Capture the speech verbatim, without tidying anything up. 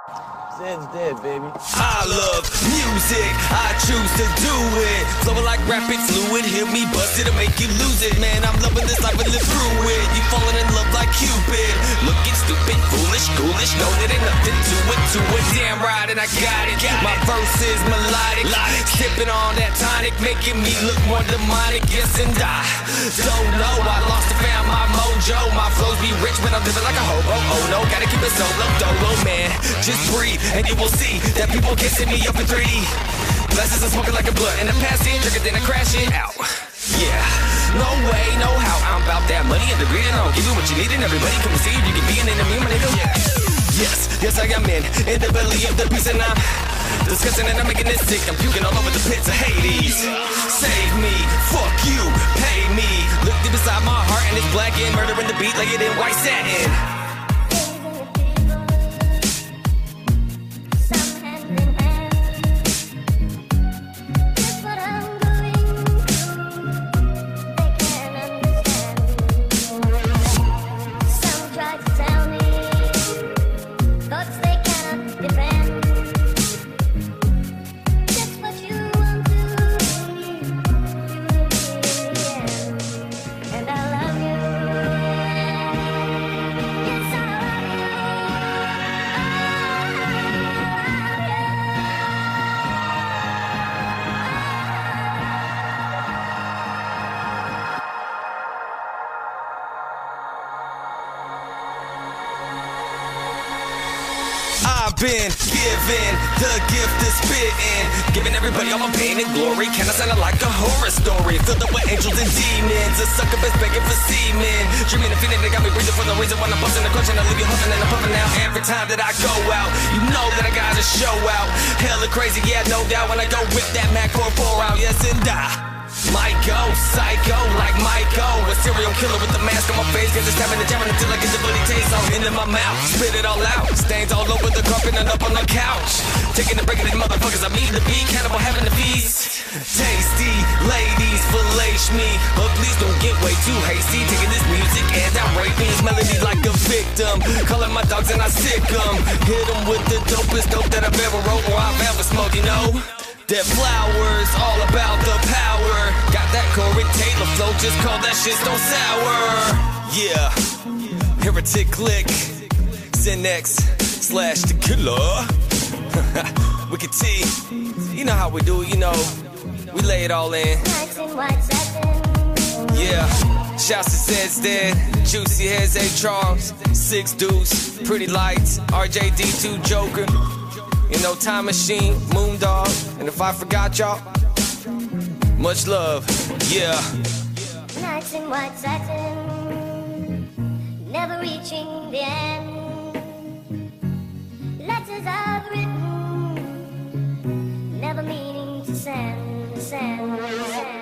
Zed's dead, baby. I love music, I choose to do it. Flowing like rapid fluid, hear me bust it and make you lose it. Man, I'm loving this life and live through it. You falling in love like Cupid. Looking stupid, foolish, ghoulish. Know that ain't nothing to it, to it. Damn right, and I got it. My verse is melodic. Sipping on that tonic, making me look more demonic. Yes, and I don't know. I lost and found my mojo. My flows be rich, but I'm living like a hobo. Oh no, gotta keep it solo, dolo, man. Just breathe. And you will see that people kissing me up in three D. Glasses are smoking like a blunt, and I pass in, drink it, then I crash it out. Yeah, no way, no how. I'm about that money and the greed, and I'll give you what you need, and everybody come see you. You can be an enemy, my nigga. Yeah. Yes, yes, I am in, in the belly of the beast, and I'm disgusting, and I'm making it sick. I'm puking all over the pits of Hades. Save me, fuck you, pay me. Look deep inside my heart, and it's black and murdering the beat like it in white satin. I've been given the gift of spitting, giving everybody all my pain and glory. Can I sound it like a horror story? Filled up with angels and demons, a sucker bitch begging for semen. Dreaming and feeling they got me breathing for no reason. When I'm busting the question, I leave you huffing and I'm puffing out. Every time that I go out, you know that I gotta show out. Hella crazy, yeah, no doubt. When I go whip that Mac or four out, yes and I might go psycho like Michael, a serial killer with the mask on my face. Cause it's time in the jam until I get the bloody taste all into my mouth. Spit it all out, stains all over the carpet and up on the couch. Taking a break of these motherfuckers, I mean the beat, cannibal having the feast. Tasty, ladies, fillet me, but please don't get way too hasty. Taking this music and I'm raping this melody like a victim. Calling my dogs and I sick them. Hit them with the dopest dope that I've ever wrote or I've ever smoked, you know. That flowers, all about the power. Got that Corey Taylor flow, just call that shit so sour. Yeah, Heretic Click, Zenx slash the killer. Wicked T, you know how we do it, you know. We lay it all in. Yeah, shouts to Zed's dead, Juicy Heads, A Charles, Six Deuce, Pretty Lights, R J D two Joker. You know, Time Machine, Moondog, and if I forgot y'all, much love, yeah. Nights in white satin, never reaching the end. Letters I've written, never meaning to send, send, send.